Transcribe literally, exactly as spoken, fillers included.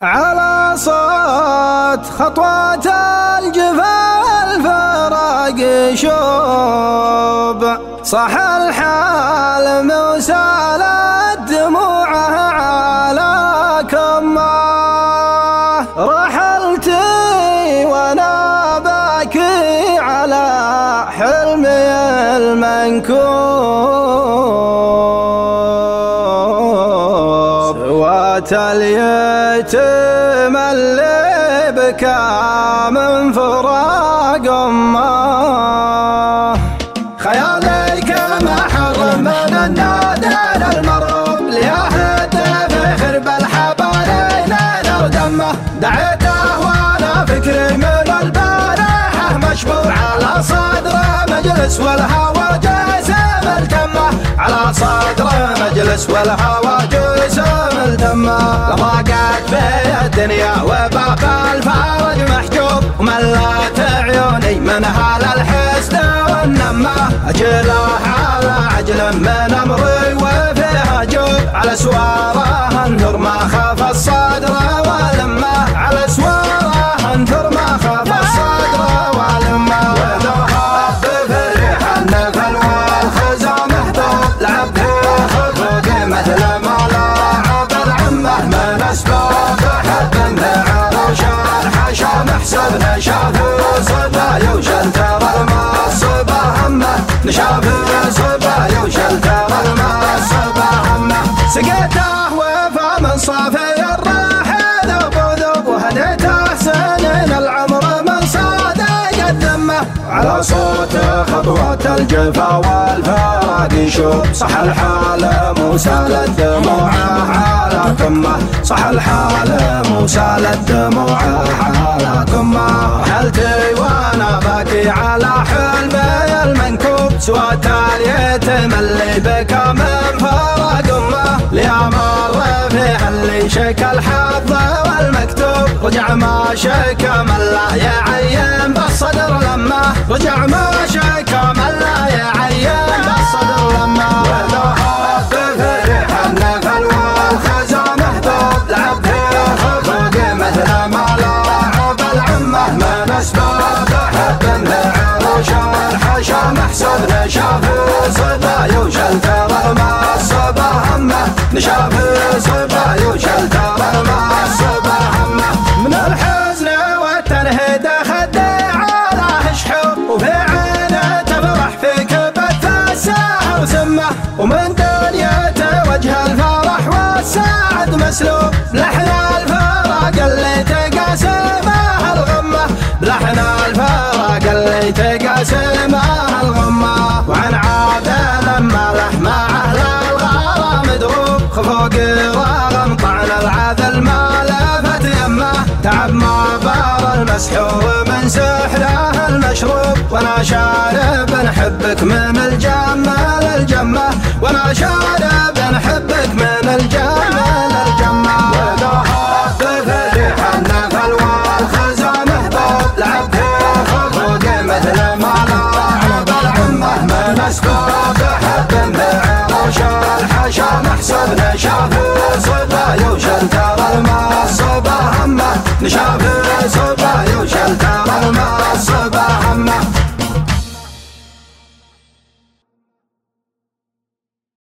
على صوت خطوات الجفال فراق شوب صح الحال موسالت دموعه على كمه رحلتي وانا باكي على حلمي المنكوب سوات اليتيم اللي بكى من فراق امه خيالي كما حرم من النادل المرغوب ليهد في خرب الحبالين نار دمه دعيته وانا فكري من البارحه مشبوع على صدره مجلس والهوى جسم التمه على صدره مجلس والهوى جسم التمه لضاقت في الدنيا وباب الفرج محجوب وملت عيوني من هال الحسن والنمه اجله على عجل من امري وفيها جوب على سواره انثر ما خاف الصدر ولمه على سواره انثر ما خاف الصدر ولمه وذهب بفرح النفل والخزى محطوط لعب فيه خفوق مثل ما لعب العمه من اسباب حب بعروش الحشا محسب نشاف صبايا وشل ترى المصبه همه نشاف صبايا وشل ترى المصبه همه سقيته وفا من صافي الراحل بذوب وهديته سنين العمر من صادق الذمه على صوت خطوات الجفا والفراق يشوب صح الحال موسال دموعه على كمه صح الحال موسال دموعه على كمه رحلتي وانا باكي على حلمي المنكوب سوات اليتيم اللي بكى من فراق امه ليا مر فيها اللي شكى الحظ والمكتوب رجع ما شكى من لا يعين بالصدر لما رجع ما شكى من لا يعين بالصدر لما وذهب بفرح النفل والخزى محطوط لعب فيه خفوق مثل ما لعب العمه من اسباب حب بعروش الحشا محسب نشاف صبايا وشل ترى المصبه همه نشاف صبايا وشل ترى المصبه همه من الحزن والتنهيد خدي على شحوب وفي عينه تفرح في كبت الساحه وسمه ومن دنيته وجه الفرح والسعد مسلوب لحن الفراق اللي تقاسمه الغمه لحن الفراق اللي تقاسمه الغمه وعن عاده لما لحمه اهل الغرام مدروب خفوق رغم طعن العذل ما لفت يمه تعب ما بار المسحور من سحره المشروب وانا شارب نحبك من الجمه للجمه وانا شارب نحبك من الجمه للجمه وذهب بفرح النفل والخزى محبوب لعب فيه خفوق مثل ما لعب العمه من اسباب حب بعروش الحشا محسب نشاف صبايا وشل ترى المصبه همه نشاف